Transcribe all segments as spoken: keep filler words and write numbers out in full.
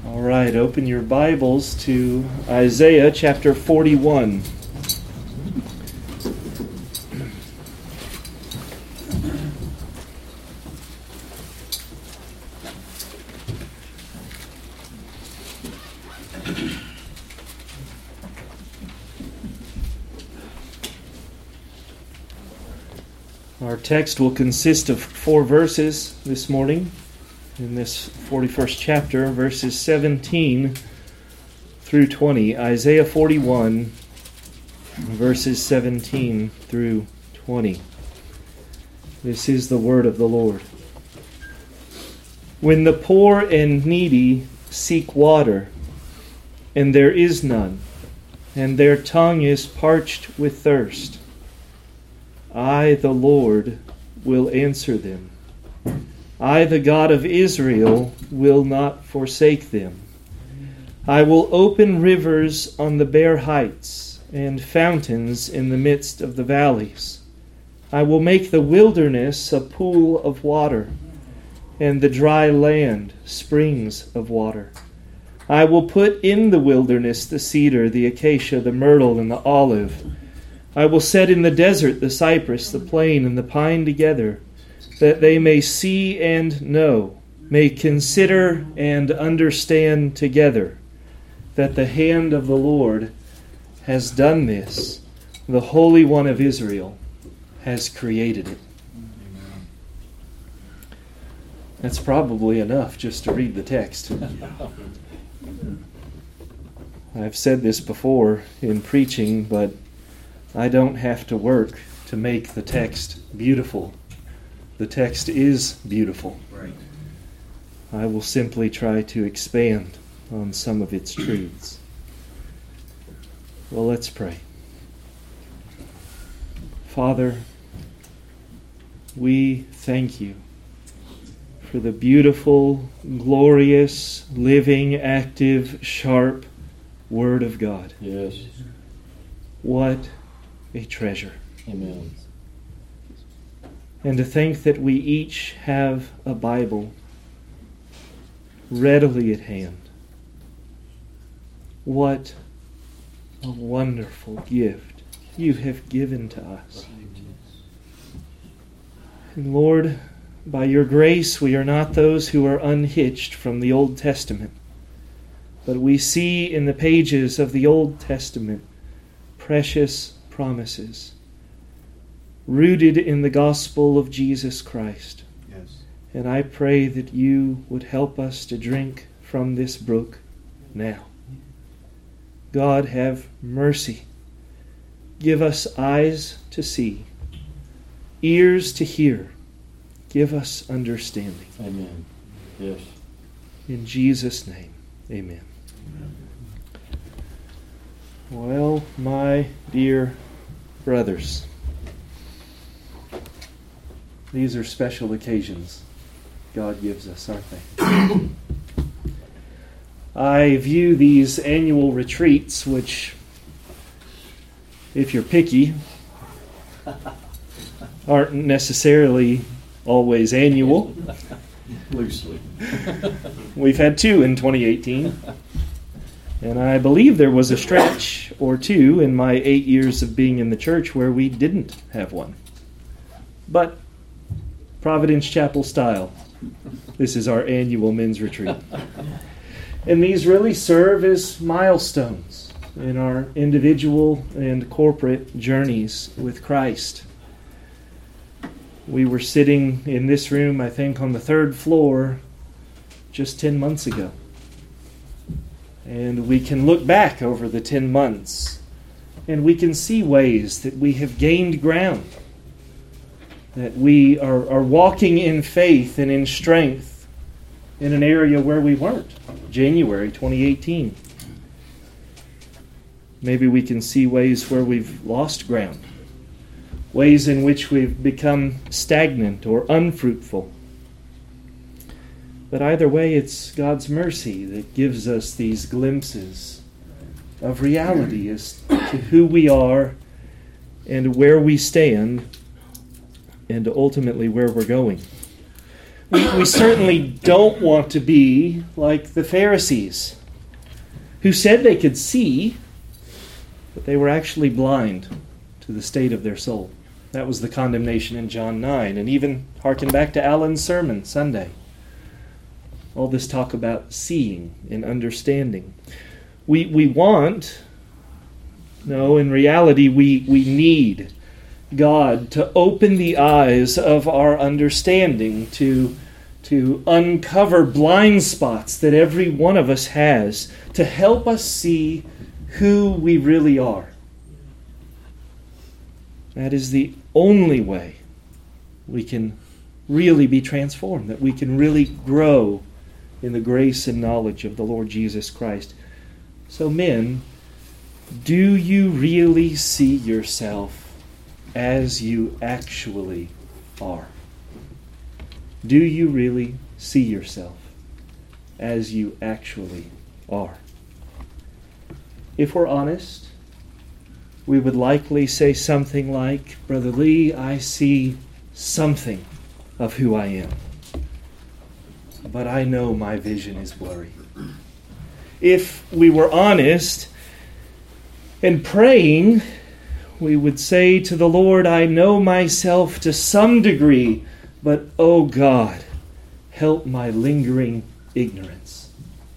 All right, open your Bibles to Isaiah chapter forty-one. Our text will consist of four verses this morning in this forty-first chapter, verses seventeen through twenty. Isaiah forty-one, verses seventeen through twenty. This is the word of the Lord. When the poor and needy seek water, and there is none, and their tongue is parched with thirst, I, the Lord, will answer them. I, the God of Israel, will not forsake them. I will open rivers on the bare heights and fountains in the midst of the valleys. I will make the wilderness a pool of water, and the dry land springs of water. I will put in the wilderness the cedar, the acacia, the myrtle, and the olive. I will set in the desert the cypress, the plane, and the pine together, that they may see and know, may consider and understand together, that the hand of the Lord has done this. The Holy One of Israel has created it. That's probably enough just to read the text. I've said this before in preaching, but I don't have to work to make the text beautiful. The text is beautiful. Right. I will simply try to expand on some of its truths. Well, let's pray. Father, we thank you for the beautiful, glorious, living, active, sharp Word of God. Yes. What a treasure. Amen. And to think that we each have a Bible readily at hand. What a wonderful gift you have given to us. And Lord, by your grace, we are not those who are unhitched from the Old Testament, but we see in the pages of the Old Testament precious promises rooted in the gospel of Jesus Christ. Yes. And I pray that you would help us to drink from this brook now. God, have mercy. Give us eyes to see, ears to hear. Give us understanding. Amen. Yes. In Jesus' name, amen. Well, my dear brothers, these are special occasions God gives us, aren't they? I view these annual retreats, which, if you're picky, aren't necessarily always annual. Loosely. We've had two in twenty eighteen. And I believe there was a stretch or two in my eight years of being in the church where we didn't have one. But Providence Chapel style, this is our annual men's retreat. And these really serve as milestones in our individual and corporate journeys with Christ. We were sitting in this room, I think, on the third floor just ten months ago. And we can look back over the ten months, and we can see ways that we have gained ground, that we are, are walking in faith and in strength in an area where we weren't, January twenty eighteen. Maybe we can see ways where we've lost ground, ways in which we've become stagnant or unfruitful. But either way, it's God's mercy that gives us these glimpses of reality as to who we are and where we stand and ultimately where we're going. We, we certainly don't want to be like the Pharisees, who said they could see, but they were actually blind to the state of their soul. That was the condemnation in John nine, and even harken back to Alan's sermon Sunday. All this talk about seeing and understanding. We we want, no, in reality, we, we need God to open the eyes of our understanding, to, to uncover blind spots that every one of us has, to help us see who we really are. That is the only way we can really be transformed, that we can really grow in the grace and knowledge of the Lord Jesus Christ. So men, do you really see yourself as you actually are? Do you really see yourself as you actually are? If we're honest, we would likely say something like, Brother Lee, I see something of who I am, but I know my vision is blurry. If we were honest and praying, we would say to the Lord, I know myself to some degree, but oh God, help my lingering ignorance.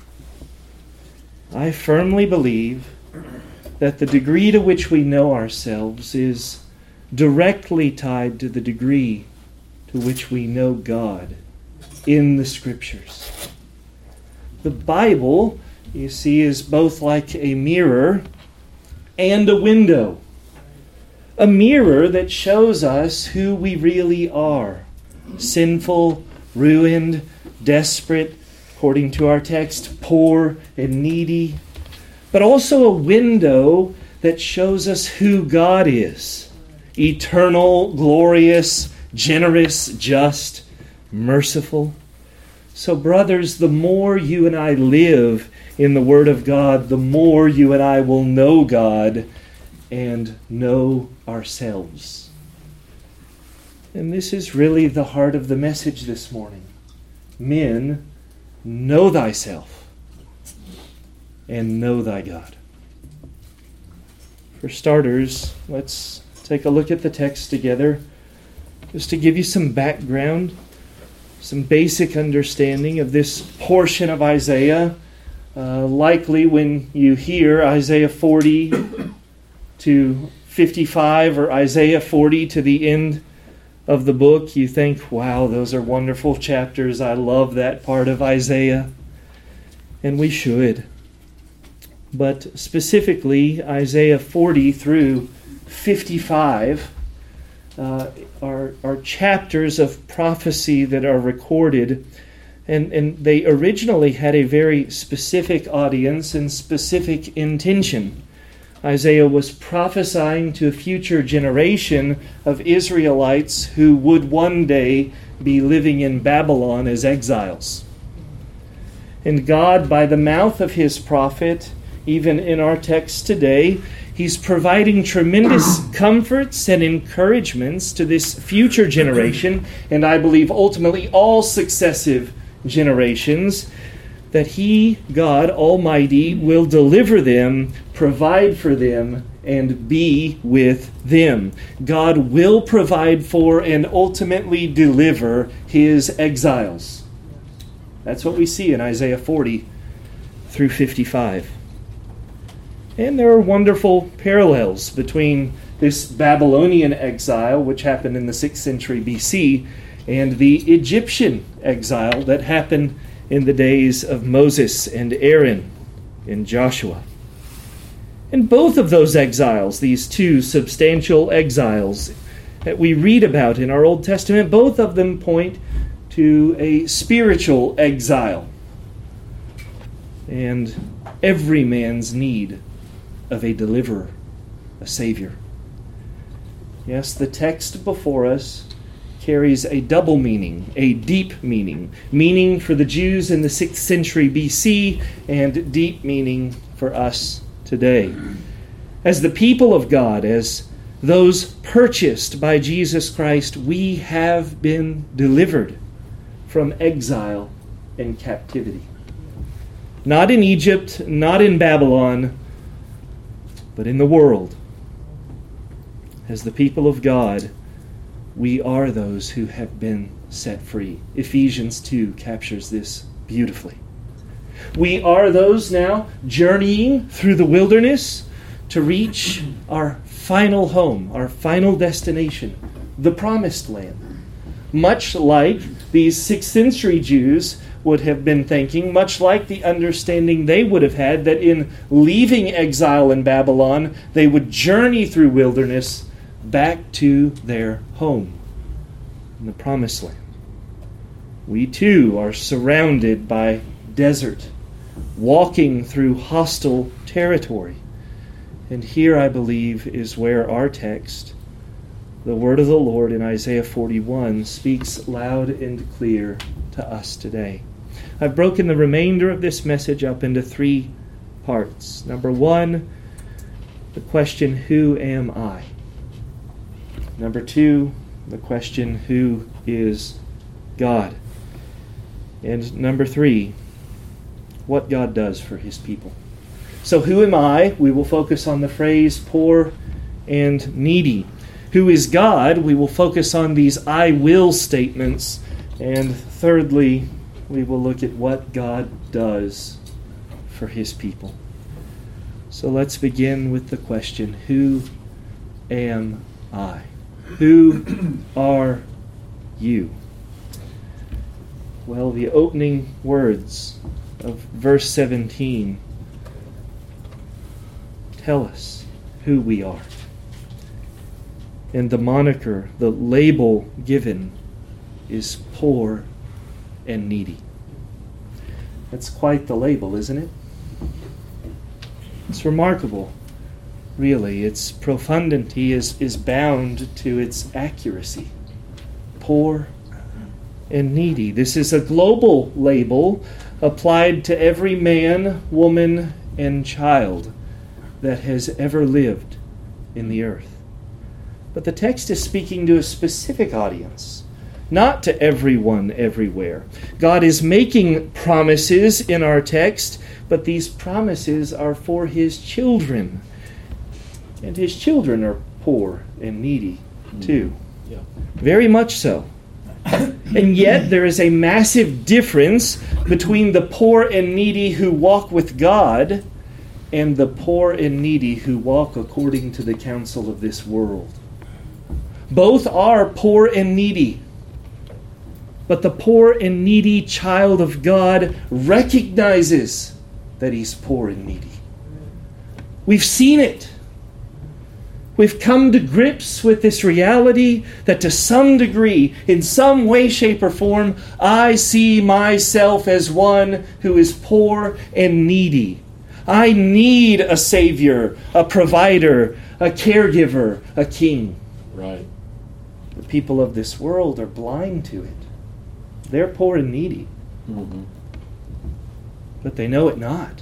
I firmly believe that the degree to which we know ourselves is directly tied to the degree to which we know God in the Scriptures. The Bible, you see, is both like a mirror and a window. A mirror that shows us who we really are. Sinful, ruined, desperate, according to our text, poor and needy. But also a window that shows us who God is. Eternal, glorious, generous, just, merciful. So brothers, the more you and I live in the Word of God, the more you and I will know God and know ourselves. And this is really the heart of the message this morning. Men, know thyself and know thy God. For starters, let's take a look at the text together, just to give you some background, some basic understanding of this portion of Isaiah. Uh, likely when you hear Isaiah forty to fifty-five or Isaiah forty to the end of the book, you think, wow, those are wonderful chapters. I love that part of Isaiah. And we should. But specifically, Isaiah forty through fifty-five uh, are, are chapters of prophecy that are recorded. And, and they originally had a very specific audience and specific intention. Isaiah was prophesying to a future generation of Israelites who would one day be living in Babylon as exiles. And God, by the mouth of his prophet, even in our text today, he's providing tremendous comforts and encouragements to this future generation, and I believe ultimately all successive generations, that he, God Almighty, will deliver them, provide for them, and be with them. God will provide for and ultimately deliver his exiles. That's what we see in Isaiah forty through fifty-five. And there are wonderful parallels between this Babylonian exile, which happened in the sixth century B C, and the Egyptian exile that happened in the days of Moses and Aaron and Joshua. And both of those exiles, these two substantial exiles that we read about in our Old Testament, both of them point to a spiritual exile and every man's need of a deliverer, a Savior. Yes, the text before us carries a double meaning, a deep meaning. Meaning for the Jews in the sixth century B C and deep meaning for us today. As the people of God, as those purchased by Jesus Christ, we have been delivered from exile and captivity. Not in Egypt, not in Babylon, but in the world. As the people of God, we are those who have been set free. Ephesians two captures this beautifully. We are those now journeying through the wilderness to reach our final home, our final destination, the Promised Land. Much like these sixth century Jews would have been thinking, much like the understanding they would have had that in leaving exile in Babylon, they would journey through wilderness back to their home in the Promised Land. We too are surrounded by desert, walking through hostile territory. And here, I believe, is where our text, the word of the Lord in Isaiah forty-one, speaks loud and clear to us today. I've broken the remainder of this message up into three parts. Number one, the question, who am I? Number two, the question, who is God? And number three, what God does for his people. So who am I? We will focus on the phrase poor and needy. Who is God? We will focus on these I will statements. And thirdly, we will look at what God does for his people. So let's begin with the question, who am I? Who are you? Well, the opening words of verse seventeen tell us who we are. And the moniker, the label given, is poor and needy. That's quite the label, isn't it? It's remarkable, really. Its profundity is, is bound to its accuracy. Poor and needy. This is a global label applied to every man, woman, and child that has ever lived in the earth. But the text is speaking to a specific audience, not to everyone everywhere. God is making promises in our text, but these promises are for his children. And his children are poor and needy too. Yeah. Very much so. And yet there is a massive difference between the poor and needy who walk with God and the poor and needy who walk according to the counsel of this world. Both are poor and needy. But the poor and needy child of God recognizes that he's poor and needy. We've seen it. We've come to grips with this reality that to some degree, in some way, shape, or form, I see myself as one who is poor and needy. I need a Savior, a provider, a caregiver, a king. Right. The people of this world are blind to it. They're poor and needy. Mm-hmm. But they know it not.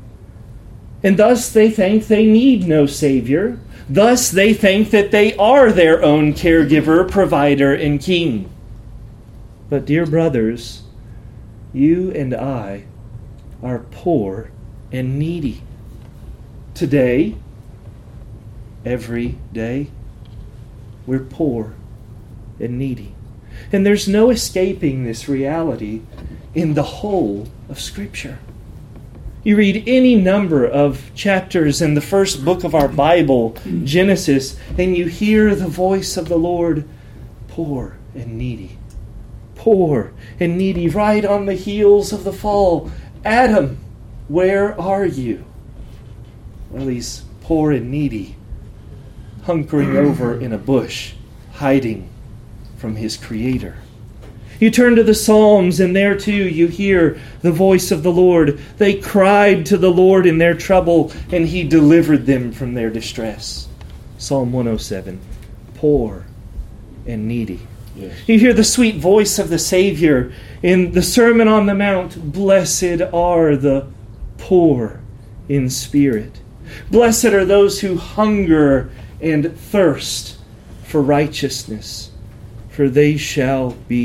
And thus they think they need no Savior. Thus they think that they are their own caregiver, provider, and king. But dear brothers, you and I are poor and needy. Today, every day, we're poor and needy. And there's no escaping this reality in the whole of Scripture. You read any number of chapters in the first book of our Bible, Genesis, and you hear the voice of the Lord, poor and needy. Poor and needy, right on the heels of the fall. Adam, where are you? Well, he's poor and needy, hunkering over in a bush, hiding from his Creator. You turn to the Psalms, and there too you hear the voice of the Lord. They cried to the Lord in their trouble, and He delivered them from their distress. Psalm one oh seven, poor and needy. Yes. You hear the sweet voice of the Savior in the Sermon on the Mount. Blessed are the poor in spirit. Blessed are those who hunger and thirst for righteousness, for they shall be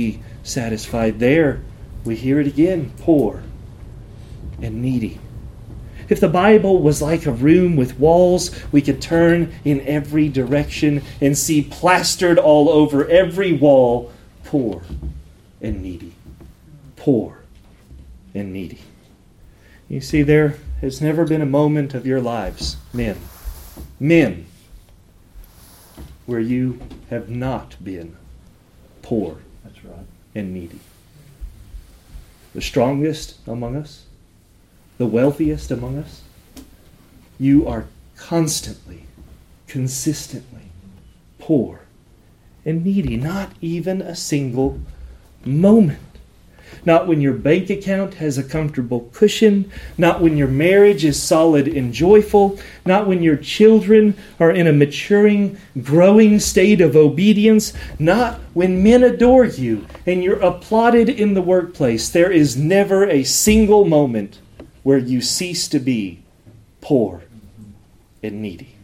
satisfied. There, we hear it again, poor and needy. If the Bible was like a room with walls, we could turn in every direction and see plastered all over every wall, poor and needy. Poor and needy. You see, there has never been a moment of your lives, men, men, where you have not been poor That's right. and needy. The strongest among us, the wealthiest among us, you are constantly, consistently poor and needy. Not even a single moment. Not when your bank account has a comfortable cushion. Not when your marriage is solid and joyful. Not when your children are in a maturing, growing state of obedience. Not when men adore you and you're applauded in the workplace. There is never a single moment where you cease to be poor and needy.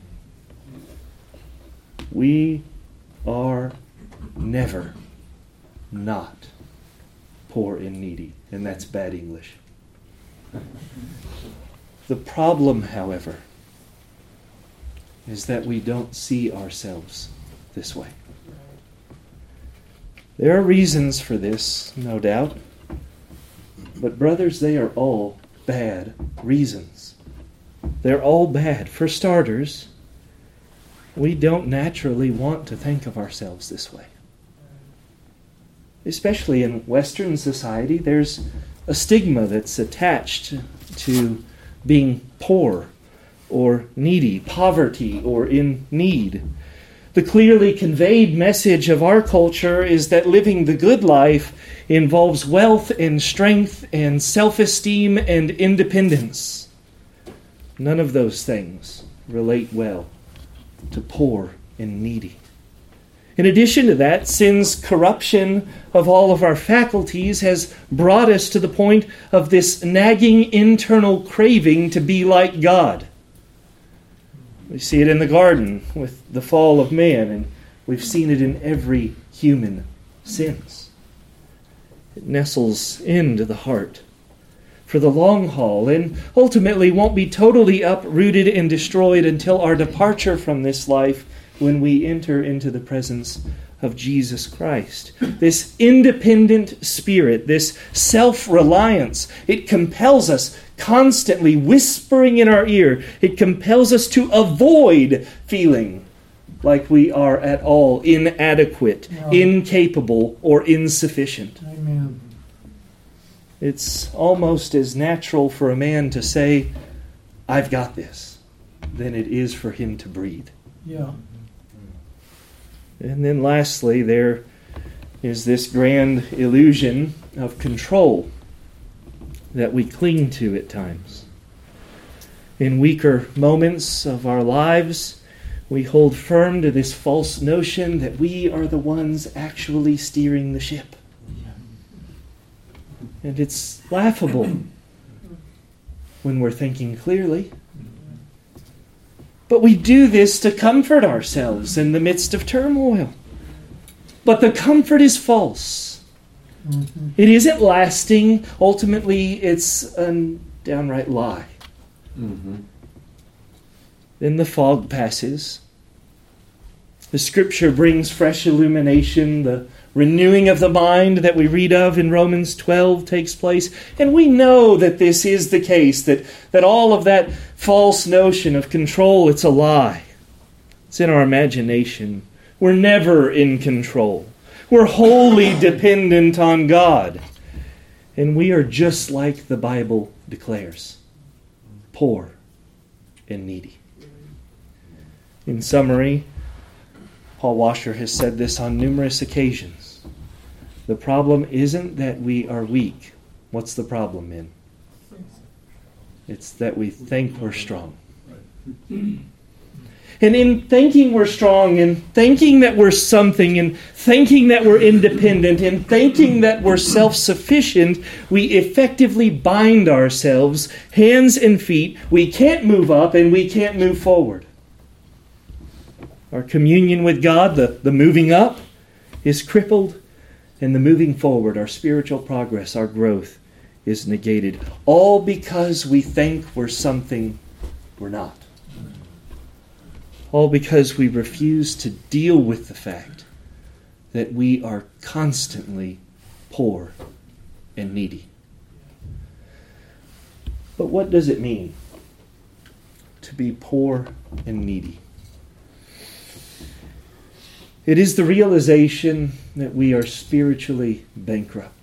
We are never not poor and needy, and that's bad English. The problem, however, is that we don't see ourselves this way. There are reasons for this, no doubt, but brothers, they are all bad reasons. They're all bad. For starters, we don't naturally want to think of ourselves this way. Especially in Western society, there's a stigma that's attached to being poor or needy, poverty or in need. The clearly conveyed message of our culture is that living the good life involves wealth and strength and self-esteem and independence. None of those things relate well to poor and needy. In addition to that, sin's corruption of all of our faculties has brought us to the point of this nagging internal craving to be like God. We see it in the garden with the fall of man, and we've seen it in every human sins. It nestles into the heart for the long haul and ultimately won't be totally uprooted and destroyed until our departure from this life, when we enter into the presence of Jesus Christ. This independent spirit, this self-reliance, it compels us constantly, whispering in our ear, it compels us to avoid feeling like we are at all inadequate, no. incapable, or insufficient. Amen. It's almost as natural for a man to say, "I've got this," than it is for him to breathe. Yeah. And then lastly, there is this grand illusion of control that we cling to at times. In weaker moments of our lives, we hold firm to this false notion that we are the ones actually steering the ship. And it's laughable when we're thinking clearly. But we do this to comfort ourselves in the midst of turmoil. But the comfort is false. Mm-hmm. It isn't lasting. Ultimately, it's a downright lie. Mm-hmm. Then the fog passes. The Scripture brings fresh illumination. The renewing of the mind that we read of in Romans twelve takes place. And we know that this is the case, that, that all of that false notion of control, it's a lie. It's in our imagination. We're never in control. We're wholly dependent on God. And we are just like the Bible declares, poor and needy. In summary, Paul Washer has said this on numerous occasions. The problem isn't that we are weak. What's the problem, men? It's that we think we're strong. And in thinking we're strong, and thinking that we're something, and thinking that we're independent, and thinking that we're self-sufficient, we effectively bind ourselves, hands and feet. We can't move up and we can't move forward. Our communion with God, the, the moving up, is crippled, And the moving forward, our spiritual progress, our growth is negated. All because we think we're something we're not. All because we refuse to deal with the fact that we are constantly poor and needy. But what does it mean to be poor and needy? It is the realization that we are spiritually bankrupt,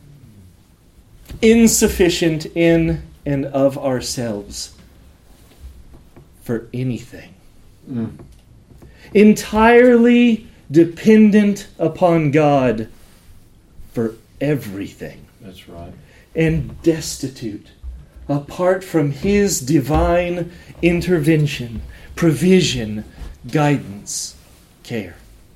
insufficient in and of ourselves for anything, mm. entirely dependent upon God for everything. That's right. And destitute apart from His divine intervention, provision, guidance, care.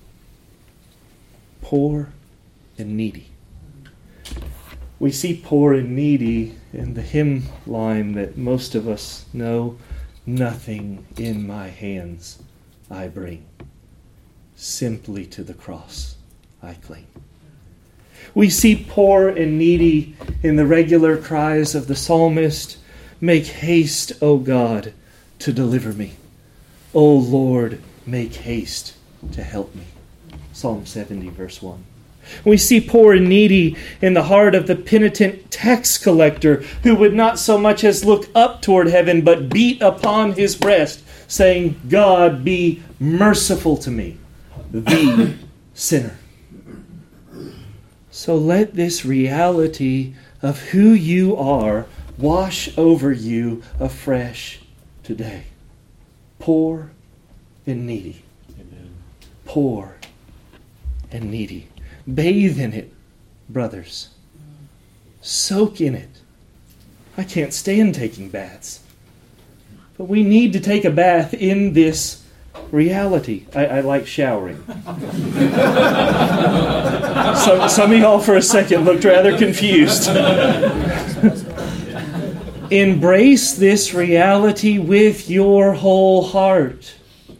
Poor and needy. We see poor and needy in the hymn line that most of us know. Nothing in my hands I bring. Simply to the cross I cling. We see poor and needy in the regular cries of the psalmist, make haste, O God, to deliver me. O Lord, make haste to help me. Psalm seventy, verse one. We see poor and needy in the heart of the penitent tax collector who would not so much as look up toward heaven but beat upon his breast, saying, God, be merciful to me, the sinner. So let this reality of who you are wash over you afresh today. Poor and needy. Amen. Poor and needy. Bathe in it, brothers. Soak in it. I can't stand taking baths. But we need to take a bath in this reality. I, I like showering. some, some of y'all for a second looked rather confused. Embrace this reality with your whole heart.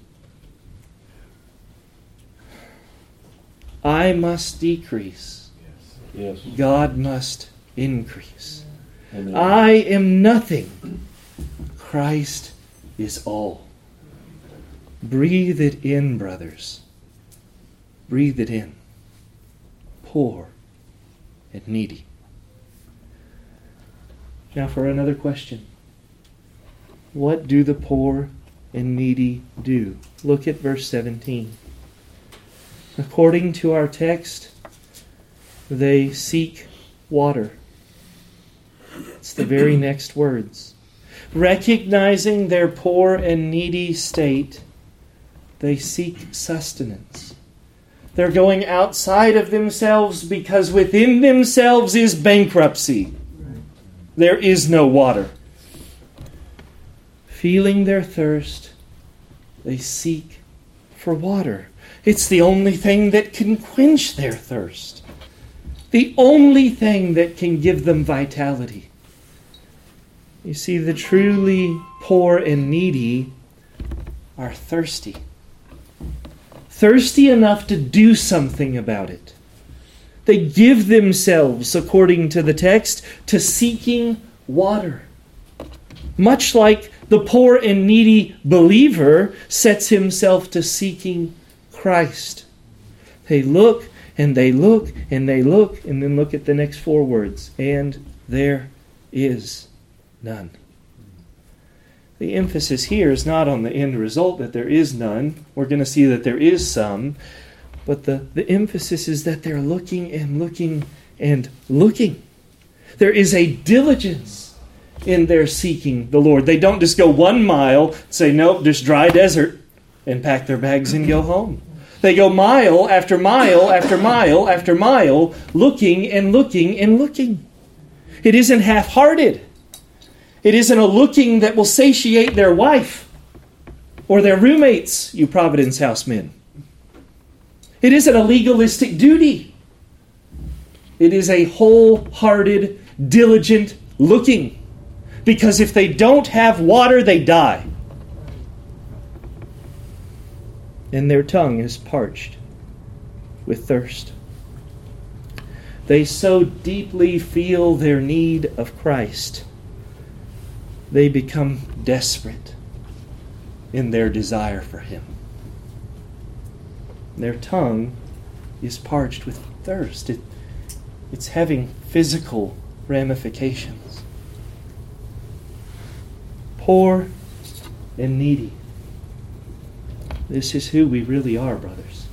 I must decrease. Yes. God must increase. Amen. I am nothing. Christ is all. Breathe it in, brothers. Breathe it in. Poor and needy. Now for another question. What do the poor and needy do? Look at verse seventeen. According to our text, they seek water. It's the very next words. Recognizing their poor and needy state, they seek sustenance. They're going outside of themselves because within themselves is bankruptcy. There is no water. Feeling their thirst, they seek for water. It's the only thing that can quench their thirst. The only thing that can give them vitality. You see, the truly poor and needy are thirsty. Thirsty enough to do something about it. They give themselves, according to the text, to seeking water. Much like the poor and needy believer sets himself to seeking Christ. They look and they look and they look and then look at the next four words. And there is none. The emphasis here is not on the end result that there is none. We're going to see that there is some. But the, the emphasis is that they're looking and looking and looking. There is a diligence in their seeking the Lord. They don't just go one mile, say, nope, just dry desert, and pack their bags and go home. They go mile after mile after mile after mile, looking and looking and looking. It isn't half-hearted. It isn't a looking that will satiate their wife or their roommates, you Providence House men. It isn't a legalistic duty. It is a wholehearted, diligent looking. Because if they don't have water, they die. And their tongue is parched with thirst. They so deeply feel their need of Christ, they become desperate in their desire for Him. Their tongue is parched with thirst. It, it's having physical ramifications. Poor and needy. This is who we really are, brothers.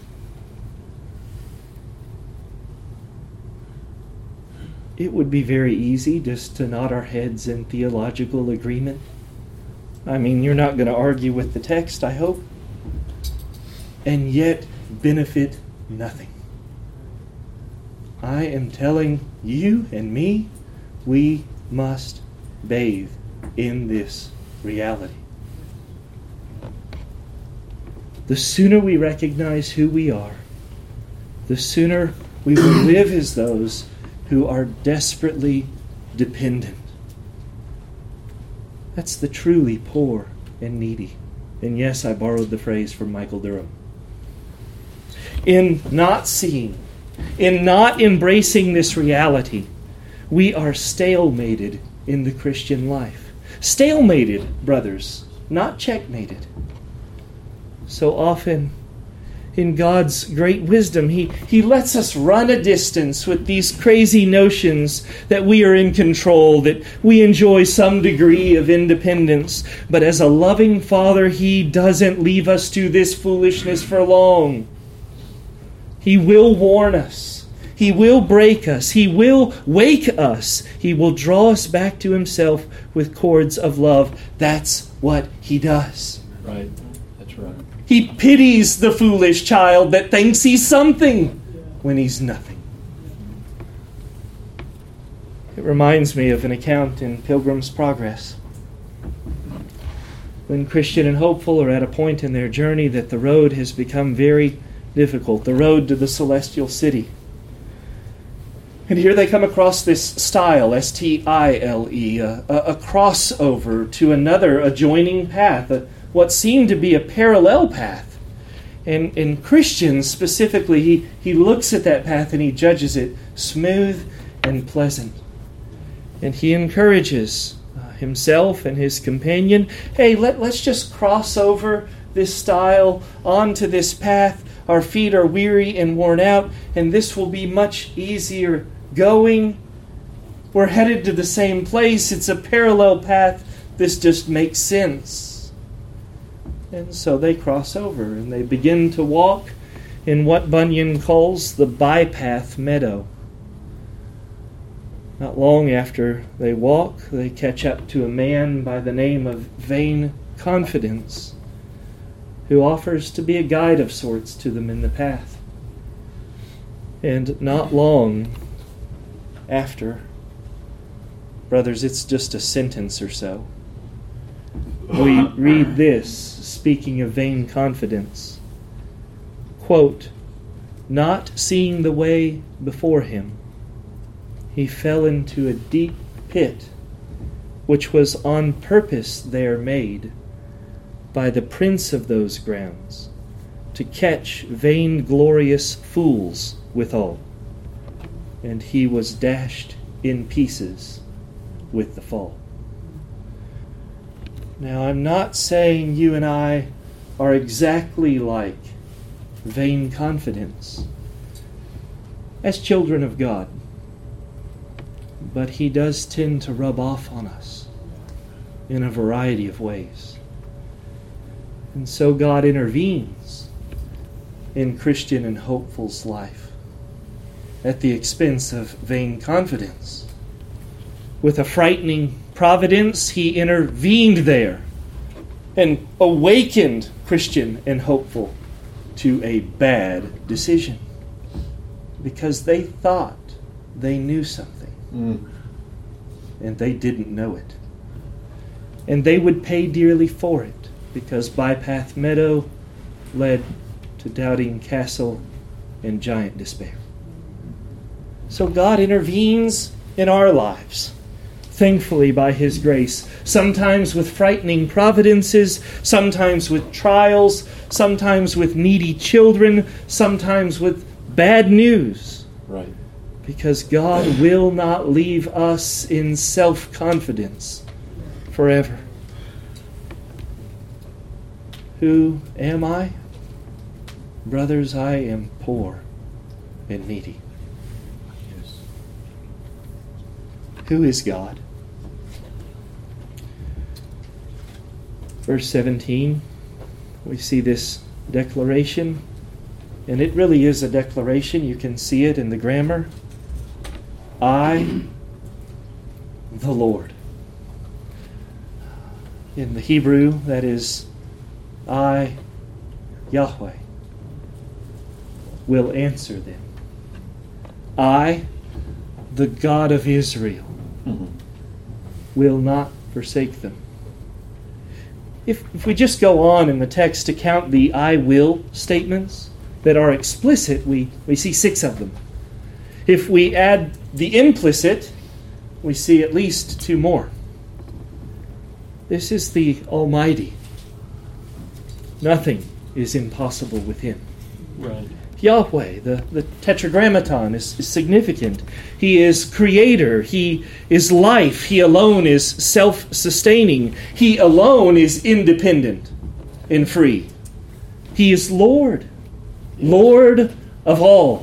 It would be very easy just to nod our heads in theological agreement. I mean, you're not going to argue with the text, I hope. And yet benefit nothing. I am telling you and me, we must bathe in this reality. The sooner we recognize who we are, the sooner we will live as those who are desperately dependent. That's the truly poor and needy. And yes, I borrowed the phrase from Michael Durham. In not seeing, in not embracing this reality, we are stalemated in the Christian life. Stalemated, brothers, not checkmated. So often, in God's great wisdom, He, He lets us run a distance with these crazy notions that we are in control, that we enjoy some degree of independence. But as a loving Father, He doesn't leave us to this foolishness for long. He will warn us. He will break us. He will wake us. He will draw us back to Himself with cords of love. That's what He does. Right. That's right. He pities the foolish child that thinks he's something when he's nothing. It reminds me of an account in Pilgrim's Progress. When Christian and Hopeful are at a point in their journey that the road has become very difficult, the road to the celestial city. And here they come across this stile, S T I L E, a, a, a crossover to another adjoining path, a, what seemed to be a parallel path. And in Christian specifically, he, he looks at that path and he judges it smooth and pleasant. And he encourages uh, himself and his companion, hey, let, let's just cross over this stile onto this path. Our feet are weary and worn out, and this will be much easier going. We're headed to the same place. It's a parallel path. This just makes sense. And so they cross over and they begin to walk in what Bunyan calls the bypath meadow. Not long after they walk, they catch up to a man by the name of Vain Confidence, who offers to be a guide of sorts to them in the path. And not long after, brothers, it's just a sentence or so, we read this, speaking of Vain Confidence. Quote, not seeing the way before him, he fell into a deep pit, which was on purpose there made by the prince of those grounds, to catch vainglorious fools withal. And he was dashed in pieces with the fall. Now, I'm not saying you and I are exactly like Vain Confidence as children of God, but he does tend to rub off on us in a variety of ways. And so God intervenes in Christian and Hopeful's life at the expense of Vain Confidence. With a frightening providence, he intervened there and awakened Christian and Hopeful to a bad decision because they thought they knew something mm. and they didn't know it. And they would pay dearly for it because Bypath Meadow led to Doubting Castle and giant despair. So God intervenes in our lives, thankfully by His grace, sometimes with frightening providences, sometimes with trials, sometimes with needy children, sometimes with bad news. Right. Because God will not leave us in self-confidence forever. Who am I? Brothers, I am poor and needy. Yes. Who is God? Verse seventeen, we see this declaration, and it really is a declaration. You can see it in the grammar. I, the Lord. In the Hebrew, that is, I, Yahweh, will answer them. I, the God of Israel, Mm-hmm. will not forsake them. If, if we just go on in the text to count the I will statements that are explicit, we, we see six of them. If we add the implicit, we see at least two more. This is the Almighty. Nothing is impossible with Him. Right. Yahweh, the, the tetragrammaton, is, is significant. He is creator. He is life. He alone is self-sustaining. He alone is independent and free. He is Lord. Lord of all.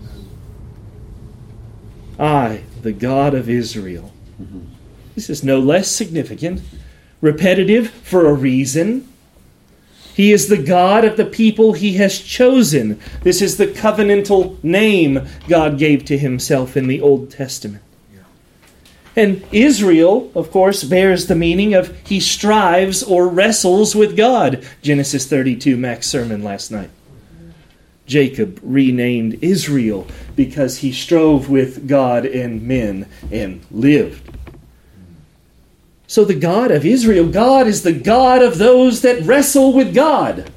I, the God of Israel. Mm-hmm. This is no less significant, repetitive for a reason. He is the God of the people He has chosen. This is the covenantal name God gave to Himself in the Old Testament. Yeah. And Israel, of course, bears the meaning of he strives or wrestles with God. Genesis thirty-two, Mac's sermon last night. Jacob renamed Israel because he strove with God and men and lived. So the God of Israel, God is the God of those that wrestle with God.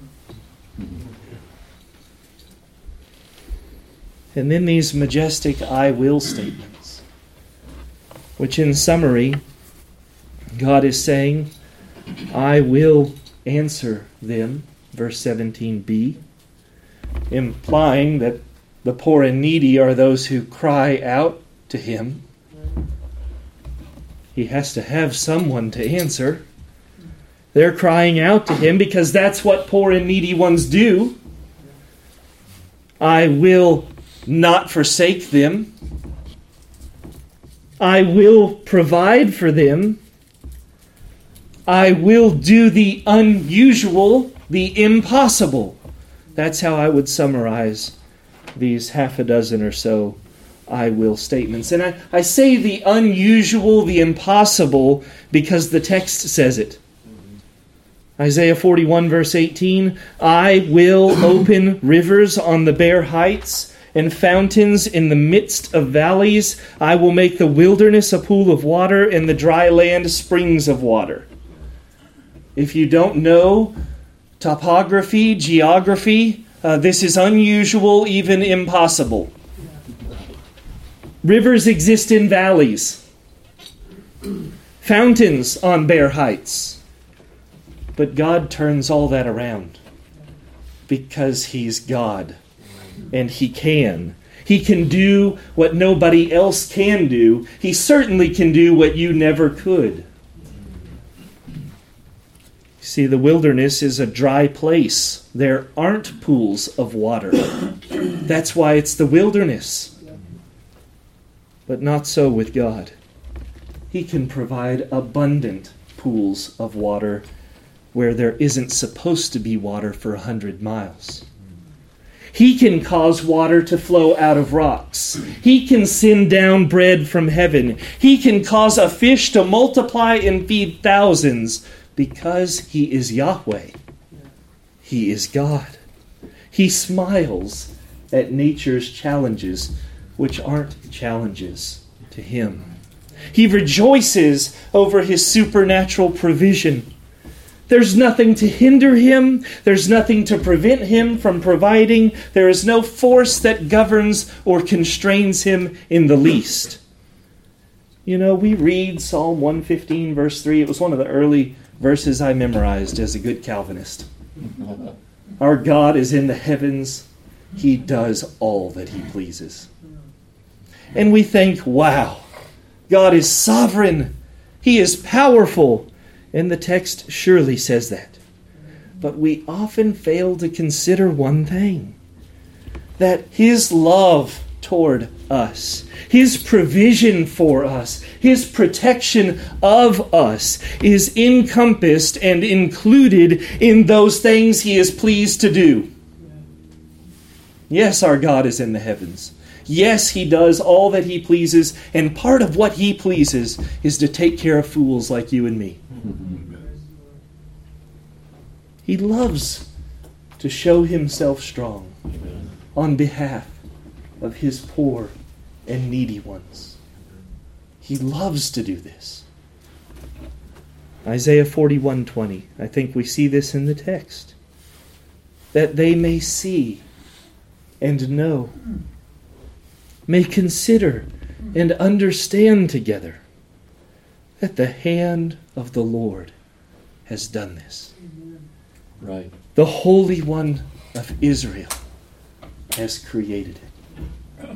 And then these majestic I will statements, which in summary, God is saying, I will answer them, verse seventeen b, implying that the poor and needy are those who cry out to Him. He has to have someone to answer. They're crying out to Him because that's what poor and needy ones do. I will not forsake them. I will provide for them. I will do the unusual, the impossible. That's how I would summarize these half a dozen or so I will statements. And I, I say the unusual, the impossible, because the text says it. Isaiah forty-one verse eighteen, I will open rivers on the bare heights and fountains in the midst of valleys. I will make the wilderness a pool of water and the dry land springs of water. If you don't know topography, geography, uh, this is unusual, even impossible. Rivers exist in valleys. Fountains on bare heights. But God turns all that around because He's God. And He can. He can do what nobody else can do. He certainly can do what you never could. See, the wilderness is a dry place. There aren't pools of water. That's why it's the wilderness. But not so with God. He can provide abundant pools of water where there isn't supposed to be water for a hundred miles. He can cause water to flow out of rocks. He can send down bread from heaven. He can cause a fish to multiply and feed thousands because He is Yahweh. He is God. He smiles at nature's challenges, which aren't challenges to Him. He rejoices over His supernatural provision. There's nothing to hinder Him. There's nothing to prevent Him from providing. There is no force that governs or constrains Him in the least. You know, we read Psalm one fifteen, verse three. It was one of the early verses I memorized as a good Calvinist. Our God is in the heavens. He does all that He pleases. and we think, wow, God is sovereign. He is powerful. And the text surely says that. But we often fail to consider one thing. That His love toward us, His provision for us, His protection of us is encompassed and included in those things He is pleased to do. Yes, our God is in the heavens. Yes, He does all that He pleases, and part of what He pleases is to take care of fools like you and me. He loves to show Himself strong on behalf of His poor and needy ones. He loves to do this. Isaiah forty-one twenty. I think we see this in the text. That they may see and know, may consider and understand together that the hand of the Lord has done this. Right. The Holy One of Israel has created it.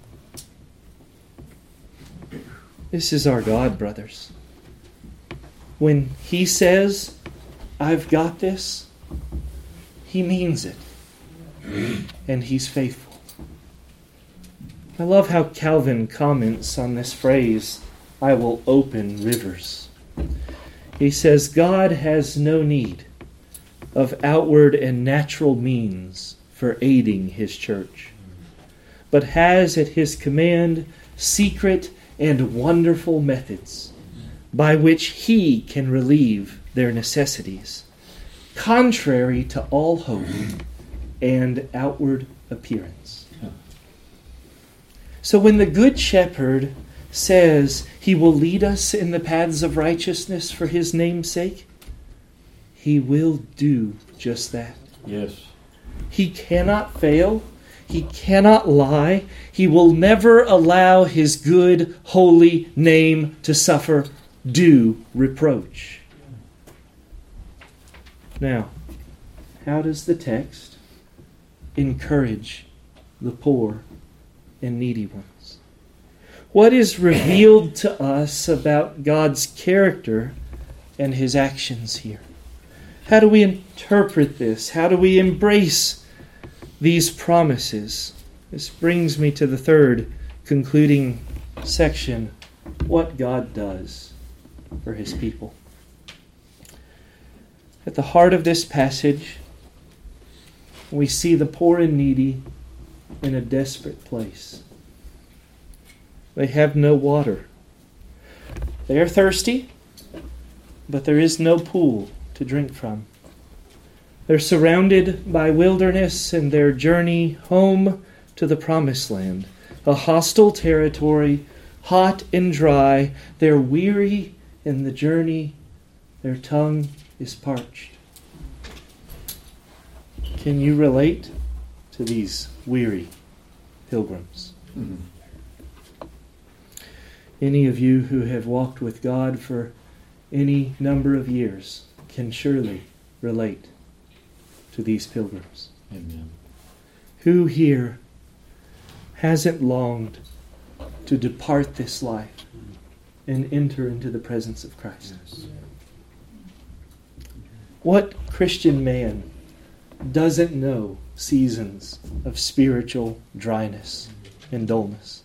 This is our God, brothers. When He says, I've got this, He means it. And He's faithful. I love how Calvin comments on this phrase, I will open rivers. He says, God has no need of outward and natural means for aiding His church, but has at His command secret and wonderful methods by which He can relieve their necessities, contrary to all hope and outward appearance. So when the Good Shepherd says He will lead us in the paths of righteousness for His name's sake, He will do just that. Yes. He cannot fail. He cannot lie. He will never allow His good, holy name to suffer due reproach. Now, how does the text encourage the poor and needy ones? What is revealed to us about God's character and His actions here? How do we interpret this? How do we embrace these promises? This brings me to the third concluding section, what God does for His people. At the heart of this passage, we see the poor and needy in a desperate place. They have no water. They are thirsty, but there is no pool to drink from. They're surrounded by wilderness and their journey home to the promised land, a hostile territory, hot and dry. They're weary in the journey. Their tongue is parched. Can you relate to these weary pilgrims? Mm-hmm. Any of you who have walked with God for any number of years can surely relate to these pilgrims. Amen. Who here hasn't longed to depart this life and enter into the presence of Christ? Yes. What Christian man doesn't know seasons of spiritual dryness and dullness?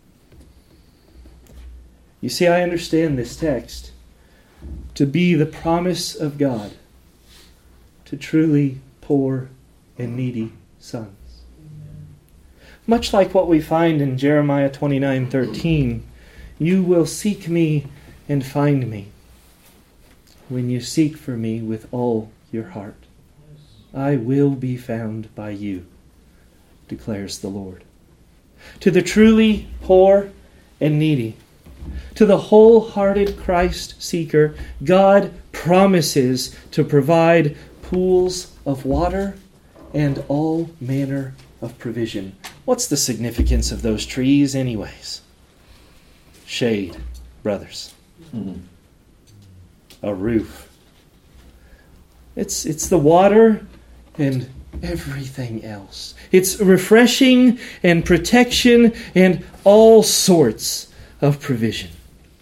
You see, I understand this text to be the promise of God to truly poor and needy sons. Much like what we find in Jeremiah twenty-nine thirteen, you will seek me and find me when you seek for me with all your heart. I will be found by you, declares the Lord. To the truly poor and needy, to the wholehearted Christ seeker, God promises to provide pools of water and all manner of provision. What's the significance of those trees anyways? Shade, brothers. Mm-hmm. A roof. It's it's the water and everything else. It's refreshing and protection and all sorts of provision.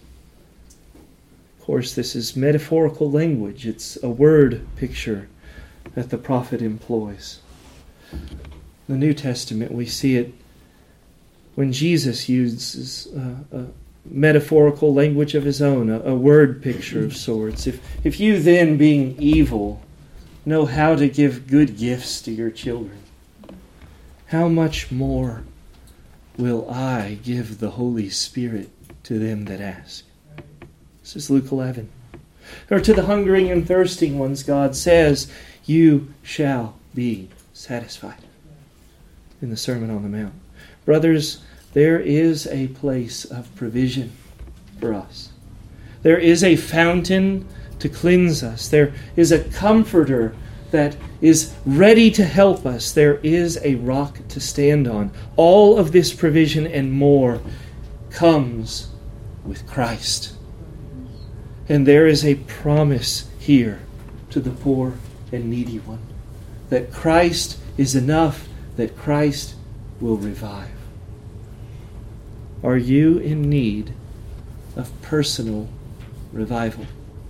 Of course, this is metaphorical language. It's a word picture that the prophet employs. In the New Testament, we see it when Jesus uses uh, a metaphorical language of his own, a, a word picture of sorts. If, if you then, being evil, know how to give good gifts to your children, how much more will I give the Holy Spirit to them that ask? This is Luke eleven. Or to the hungering and thirsting ones, God says, you shall be satisfied. In the Sermon on the Mount. Brothers, there is a place of provision for us. There is a fountain to cleanse us. There is a comforter that is ready to help us. There is a rock to stand on. All of this provision and more comes with Christ. And there is a promise here to the poor and needy one, that Christ is enough, that Christ will revive. Are you in need of personal revival?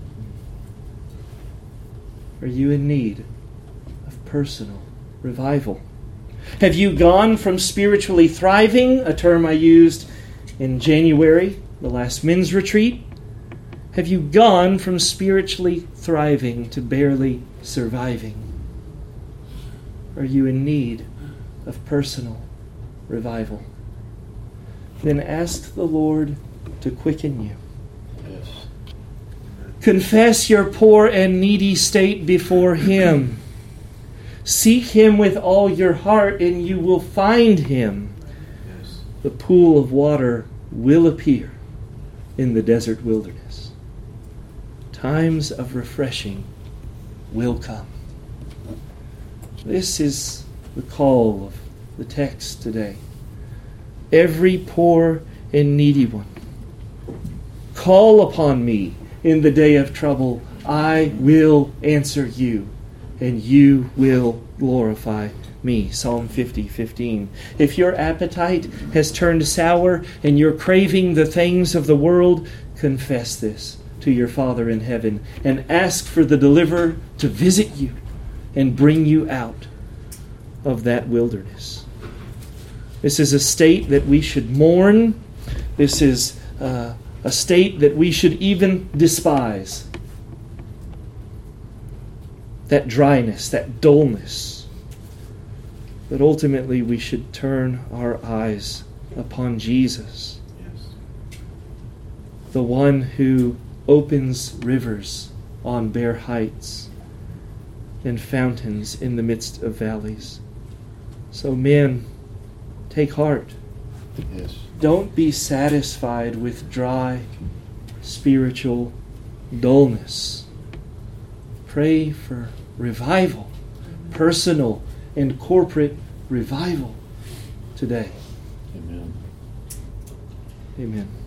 Are you in need of personal revival? Have you gone from spiritually thriving, a term I used in January, the last men's retreat? Have you gone from spiritually thriving to barely surviving? Are you in need of personal revival? Then ask the Lord to quicken you. Yes. Confess your poor and needy state before Him. Seek Him with all your heart and you will find Him. Yes. The pool of water will appear in the desert wilderness. Times of refreshing will come. This is the call of the text today. Every poor and needy one, call upon me in the day of trouble. I will answer you, and you will glorify me. Psalm fifty, fifteen. If your appetite has turned sour and you're craving the things of the world, confess this to your Father in heaven and ask for the deliverer to visit you and bring you out of that wilderness. This is a state that we should mourn. This is uh, a state that we should even despise. That dryness, that dullness. But ultimately we should turn our eyes upon Jesus. Yes. The one who opens rivers on bare heights and fountains in the midst of valleys. So men, take heart. Yes. Don't be satisfied with dry spiritual dullness. Pray for revival, personal and corporate revival today. Amen. Amen.